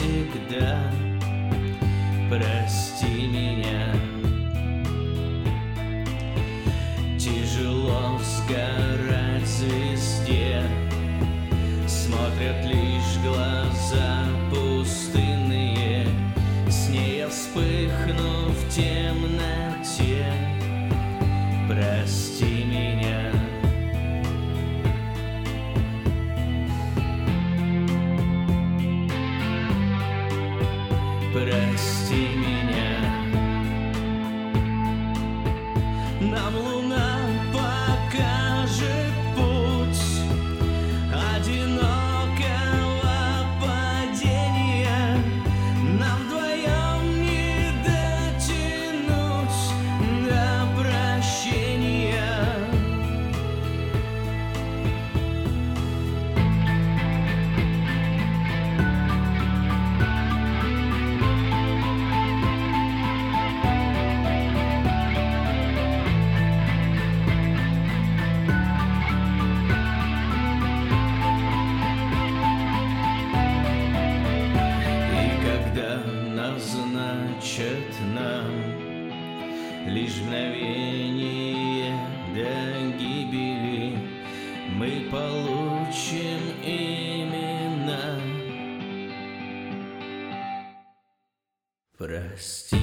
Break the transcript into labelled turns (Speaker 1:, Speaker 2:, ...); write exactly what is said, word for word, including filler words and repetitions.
Speaker 1: навсегда. Прости меня. Тяжело сгорать звезде, смотрят лишь глаза пустынные. С ней я вспыхну в темноте. Прости меня. Прости меня. Нам луна покажет путь одинокого падения. Нам вдвоем не дотянуть до прощения. Назначат нам лишь мгновение до гибели, мы получим имена. Прости.